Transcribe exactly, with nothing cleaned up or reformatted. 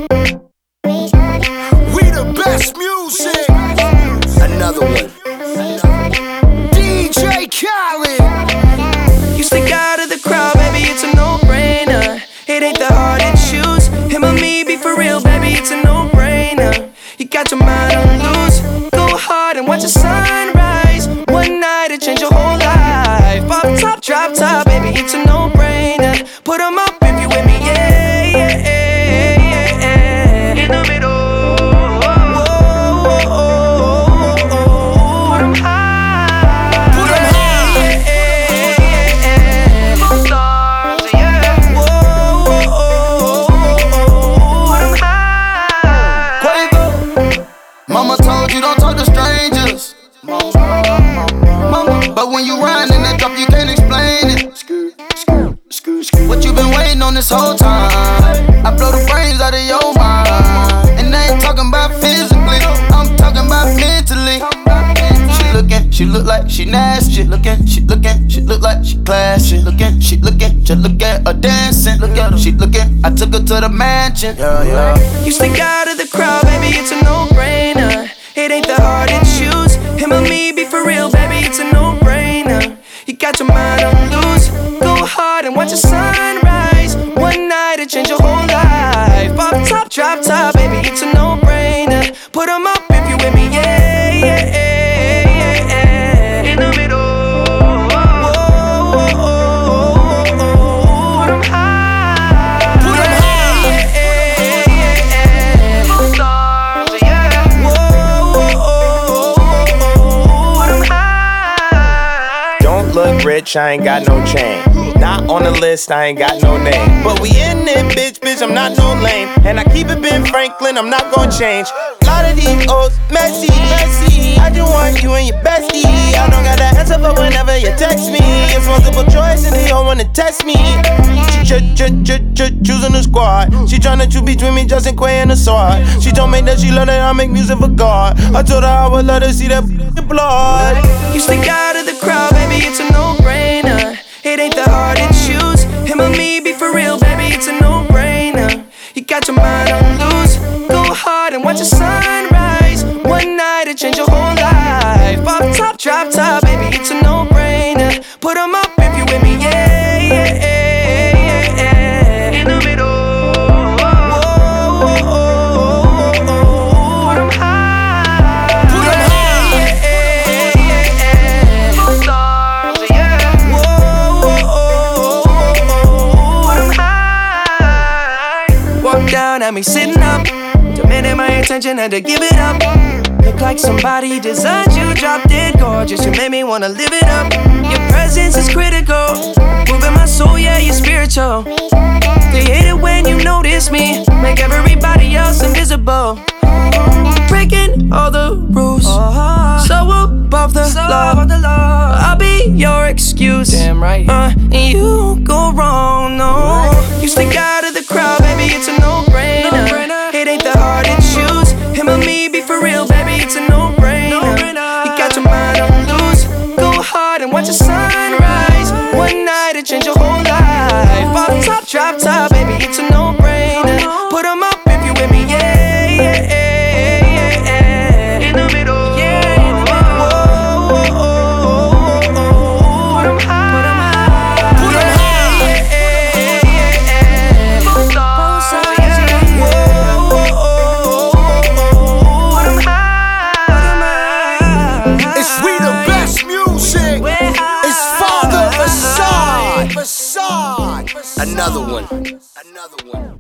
We the best music. Another one. D J Khaled. You stick out of the crowd, baby, it's a no-brainer. It ain't the hard to choose. Him or me, be for real, baby, it's a no-brainer. You got your mind on loose. Go hard and watch the sunrise. One night to change your whole life. Pop top, drop top, baby, it's a no-brainer. Put 'em up if you with me, yeah, yeah, yeah, yeah, yeah. In the middle. Mama told you don't talk to strangers. Mama, but when you ride in that drop, you can't explain it. What you been waiting on this whole time? I blow the brains out of your mind. And I ain't talking about physically, I'm talking about mentally. She looking, she look like she nasty. Looking, she looking, she look like she classy. Looking, she looking, just look at her dancing. Look at her, she looking, I took her to the mansion. Yeah, yeah. You stick out of the crowd, baby, it's a no-brainer. It ain't the hard to choose. Him or me, be for real, baby, it's a no-brainer. You got your mind on loose. Go hard and watch the sunrise. One night to change your whole life. Pop top, drop top, baby, it's a no-brainer. Put 'em up if you with me, yeah, yeah, yeah, yeah. In the middle. Look rich, I ain't got no chain. Not on the list, I ain't got no name. But we in it, bitch, bitch, I'm not no lame. And I keep it Ben Franklin, I'm not gon' change. Lot of these O's messy, messy. I just want you and your bestie. I don't got the answer for whenever you text me. It's multiple choice and they all wanna test me. She ch ch ch ch choosing the squad. She tryna choose between me, Justin Quay and the sword. She told me that she love that I make music for God. I told her I would let her see that blood. You stick out of the crowd, baby, it's a no-brainer. It ain't the hard to choose. Him or me, be for real, baby, it's a no-brainer. You got your mind on loose. Go hard and watch the sunrise. One night to change your whole life. Pop top, drop top, baby, it's a no-brainer. Put 'em up if you with me, yeah, yeah, yeah, yeah. In the middle. Down at me sitting up, demanding my attention, had to give it up. Look like somebody designed you, dropped it gorgeous. You made me wanna live it up. Your presence is critical, moving my soul, yeah, you're spiritual. They hate it when you notice me, make everybody else invisible. Breaking all the rules, so above the law. I'll be your excuse, damn right. Uh, and you go wrong, no. You stick out of the crowd, baby, it's a no-brainer. It ain't the hard to choose. Him or me, be for real, baby, it's a no-brainer. You got your mind on loose. Go hard and watch the sunrise. One night to change your whole life. Pop top, drop top, baby, it's a no-brainer. Put 'em up if you with me, yeah, yeah, yeah, yeah. In the middle. Another one. Another one.